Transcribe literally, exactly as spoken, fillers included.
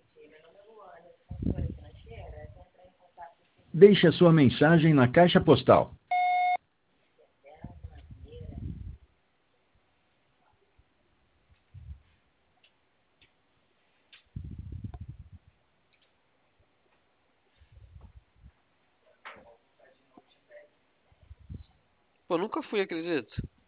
Deixe a sua mensagem na caixa postal. Pô, nunca fui, acredito.